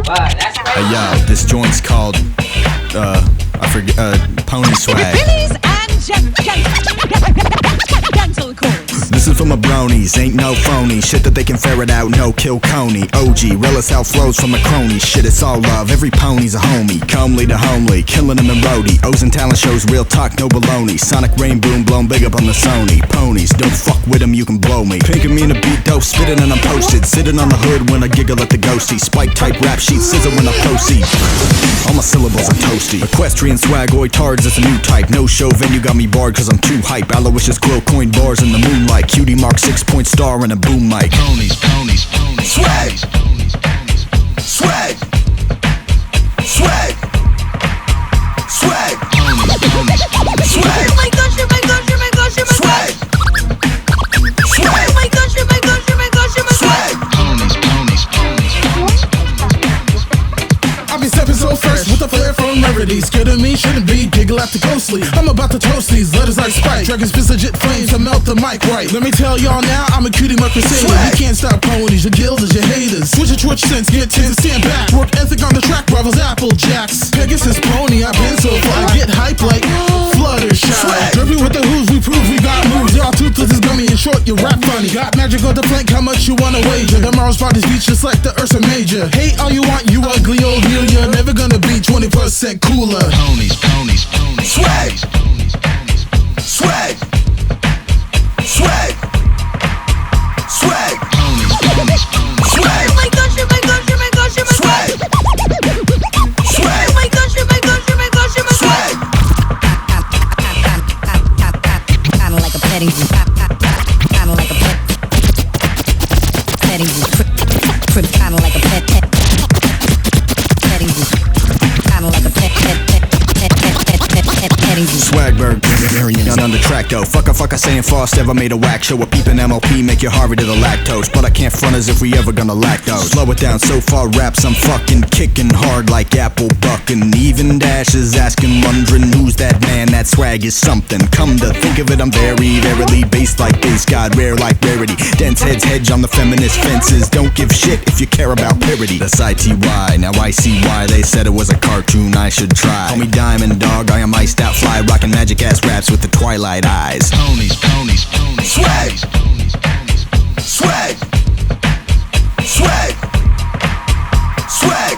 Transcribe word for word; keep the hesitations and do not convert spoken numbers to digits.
Hey yo, this joint's called, uh, I forget, uh, Pony Swag. Ladies and gentle chorus. This is for my bronies, ain't no phony. Shit that they can ferret out, no kill Coney. O G, real as hell flows from a crony. Shit, it's all love, every pony's a homie. Comely to homely, killing them in roadie. O's and talent shows, real talk, no baloney. Sonic rain boom, blown big up on the Sony. Ponies, don't fuck with them, you can blow me. Pinking me in the beat dope, spitting and I'm posted. Sitting on the hood when I giggle at the ghosty. Spike type rap sheet, scissor when I proceed. All my syllables are toasty. Equestrian swagoid tards, it's a new type. No show venue got me barred cause I'm too hype. Aloysius quill coin bars in the moonlight. Cutie mark six point star and a boom mic. Ponies, ponies, ponies. Swag. Swag. Swag. Swag. Ponies, ponies, ponies. Swag. Oh my gosh, oh my gosh, oh my gosh, oh my Swag. gosh. Swag. Oh my gosh, oh my gosh, oh my gosh, oh my gosh. Swag. Ponies, ponies, ponies. I be stepping so fresh with a flair from Merity. Scared of me, shouldn't be, giggle at the ghostly. I'm about to toast these letters like Spike. Dragons fist legit flames to melt the mic right. Let me tell y'all now, I'm a cutie mark crusader. Swag. You can't stop ponies, your gills is your haters. Switch your twitch sense, get tense, stand back. Work ethic on the track, rivals Apple Jacks. Pegasus pony, I've been so fly. Get hype like Fluttershy. Swag. Derpy with the who's, we prove we got moves. Y'all toothless is gummy, in short, you rap funny. Got magic on the plank, how much you wanna wager? Tomorrow's spot is beach just like the Ursa Major. Hate all you want, you ugly old mule. You're never gonna be twenty percent cooler. Ponies, ponies, ponies. Swag. Ponies, ponies, ponies. Swag. Swag. Swag. Ponies, ponies, ponies. Swag. Oh my gosh, oh my gosh, oh my gosh, oh my Swag. gosh. Swag. Oh my gosh, oh my gosh, oh my gosh, oh my gosh. Swag. Kinda like a petting zoo. Kinda like a pet. Petting zoo. Kinda like a pet. pet. Petting zoo. Kinda like a pet. Pet. Pet. Pet. Pet. Pet. Pet. Petting zoo. Swagberg, variant on the track though. Fuck a fuck I saying Frost ever made a whack show. A peepin' M L P make you Harvey to the lactose. But I can't front as if we ever gonna lack those. Slow it down so far raps I'm fucking kicking hard like apple bucking. Even Dash is asking wondering who's that man. That swag is something. Come to think of it I'm very verily based like base god, rare like rarity. Dense heads hedge on the feminist fences. Don't give shit if you care about parody. That's I T Y, now I see why they said it was a cartoon I should try. Call me Diamond Dog, I am iced out fly. Rockin' magic ass raps with the twilight eyes. Ponies, ponies, ponies. Swag. Ponies, ponies, ponies. Swag. Swag. Swag.